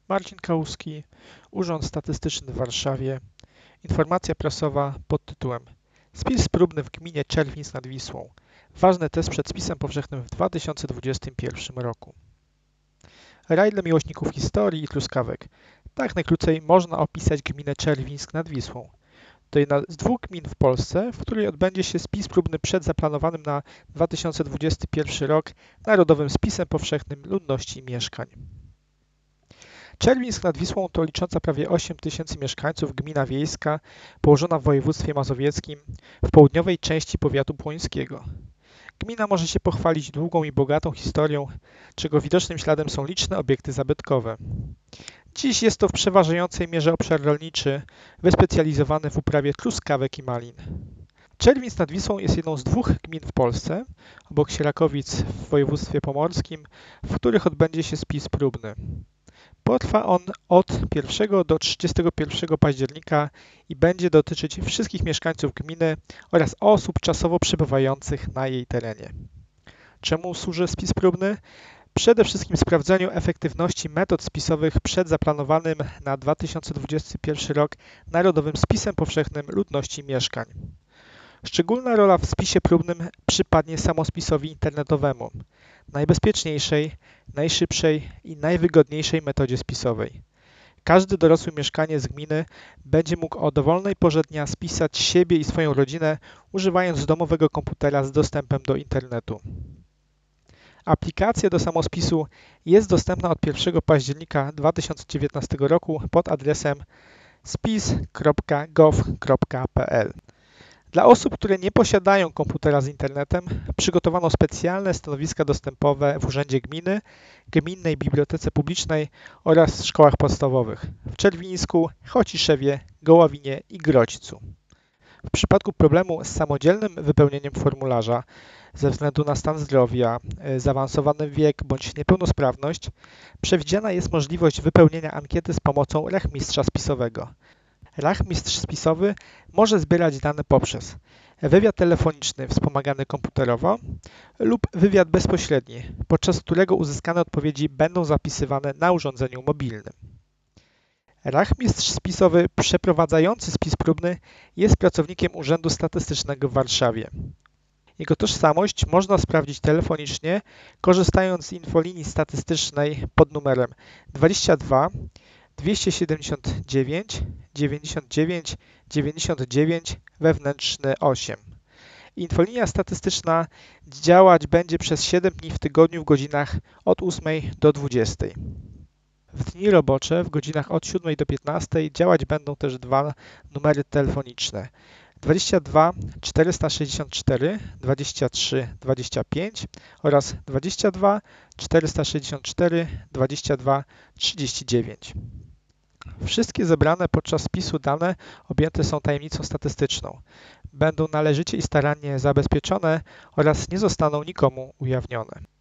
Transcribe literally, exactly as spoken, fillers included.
Marcin Kałuski, Urząd Statystyczny w Warszawie. Informacja prasowa pod tytułem Spis próbny w gminie Czerwińsk nad Wisłą. Ważny test przed spisem powszechnym w dwa tysiące dwudziestym pierwszym roku. Raj dla miłośników historii i truskawek. Tak najkrócej można opisać gminę Czerwińsk nad Wisłą. To jedna z dwóch gmin w Polsce, w której odbędzie się spis próbny przed zaplanowanym na dwa tysiące dwudziesty pierwszy rok Narodowym Spisem Powszechnym Ludności i Mieszkań. Czerwińsk nad Wisłą to licząca prawie osiem tysięcy mieszkańców gmina wiejska położona w województwie mazowieckim w południowej części powiatu płońskiego. Gmina może się pochwalić długą i bogatą historią, czego widocznym śladem są liczne obiekty zabytkowe. Dziś jest to w przeważającej mierze obszar rolniczy, wyspecjalizowany w uprawie truskawek i malin. Czerwińsk nad Wisłą jest jedną z dwóch gmin w Polsce, obok Sierakowic w województwie pomorskim, w których odbędzie się spis próbny. Potrwa on od pierwszego do trzydziestego pierwszego października i będzie dotyczyć wszystkich mieszkańców gminy oraz osób czasowo przebywających na jej terenie. Czemu służy spis próbny? Przede wszystkim sprawdzeniu efektywności metod spisowych przed zaplanowanym na dwa tysiące dwudziesty pierwszy rok Narodowym Spisem Powszechnym Ludności i Mieszkań. Szczególna rola w spisie próbnym przypadnie samospisowi internetowemu, najbezpieczniejszej, najszybszej i najwygodniejszej metodzie spisowej. Każdy dorosły mieszkaniec gminy będzie mógł o dowolnej porze dnia spisać siebie i swoją rodzinę, używając domowego komputera z dostępem do internetu. Aplikacja do samospisu jest dostępna od pierwszego października dwa tysiące dziewiętnastego roku pod adresem spis kropka gov kropka pl. Dla osób, które nie posiadają komputera z internetem, przygotowano specjalne stanowiska dostępowe w Urzędzie Gminy, Gminnej Bibliotece Publicznej oraz szkołach podstawowych w Czerwińsku, Chociszewie, Goławinie i Grodźcu. W przypadku problemu z samodzielnym wypełnieniem formularza ze względu na stan zdrowia, zaawansowany wiek bądź niepełnosprawność, przewidziana jest możliwość wypełnienia ankiety z pomocą rachmistrza spisowego. Rachmistrz spisowy może zbierać dane poprzez wywiad telefoniczny wspomagany komputerowo lub wywiad bezpośredni, podczas którego uzyskane odpowiedzi będą zapisywane na urządzeniu mobilnym. Rachmistrz spisowy przeprowadzający spis próbny jest pracownikiem Urzędu Statystycznego w Warszawie. Jego tożsamość można sprawdzić telefonicznie, korzystając z infolinii statystycznej pod numerem dwadzieścia dwa dwieście siedemdziesiąt dziewięć dziewięćdziesiąt dziewięć dziewięćdziesiąt dziewięć wewnętrzny osiem. Infolinia statystyczna działać będzie przez siedem dni w tygodniu w godzinach od ósmej do dwudziestej. W dni robocze w godzinach od siódmej do piętnastej działać będą też dwa numery telefoniczne dwadzieścia dwa czterysta sześćdziesiąt cztery dwadzieścia trzy dwadzieścia pięć oraz dwadzieścia dwa czterysta sześćdziesiąt cztery dwadzieścia dwa trzydzieści dziewięć. Wszystkie zebrane podczas spisu dane objęte są tajemnicą statystyczną, będą należycie i starannie zabezpieczone oraz nie zostaną nikomu ujawnione.